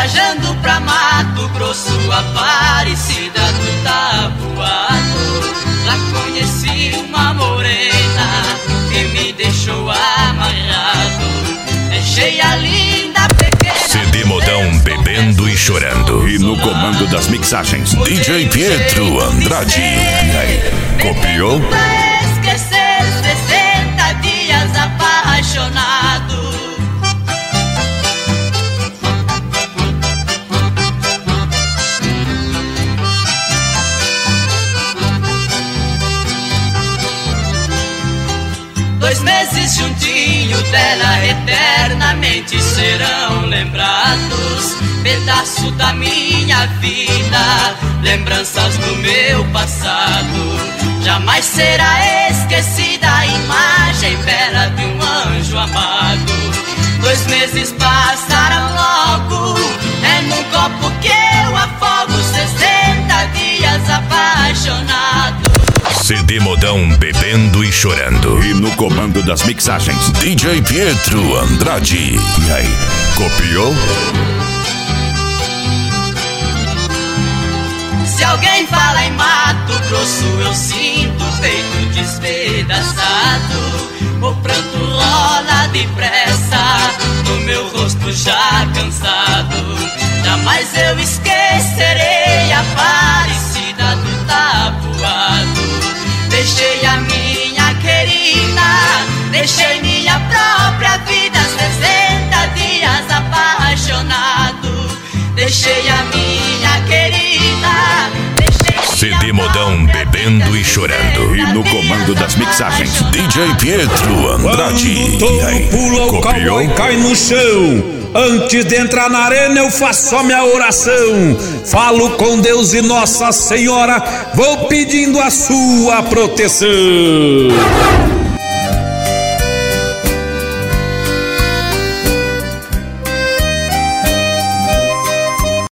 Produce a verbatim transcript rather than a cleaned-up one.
Viajando pra Mato Grosso, Aparecida do Taboado, lá conheci uma morena que me deixou amarrado. Deixei a linda pequena C D Modão bebendo e chorando. E no comando das mixagens, D J Pietro Andrade. E aí, copiou? Pra esquecer sessenta dias apaixonado. Dois meses juntinho dela eternamente serão lembrados. Pedaço da minha vida, lembranças do meu passado. Jamais será esquecida a imagem bela de um anjo amado. Dois meses passaram logo, é num copo que eu afogo. Sessenta dias apaixonado. C D Modão bebendo e chorando. E no comando das mixagens, D J Pietro Andrade. E aí, copiou? Se alguém fala em Mato Grosso, eu sinto o peito despedaçado. O pranto rola depressa no meu rosto já cansado. Jamais eu esquecerei a Aparecida do Taboado. Deixei a minha querida, deixei minha própria vida. Sessenta dias apaixonado. Deixei a minha querida, deixei C D Modão bebendo e chorando. E no comando das mixagens, D J Pietro Andrade. Quando o E aí, touro pula, o cowboy cai no chão. Antes de entrar na arena eu faço a minha oração. Falo com Deus e Nossa Senhora, vou pedindo a sua proteção.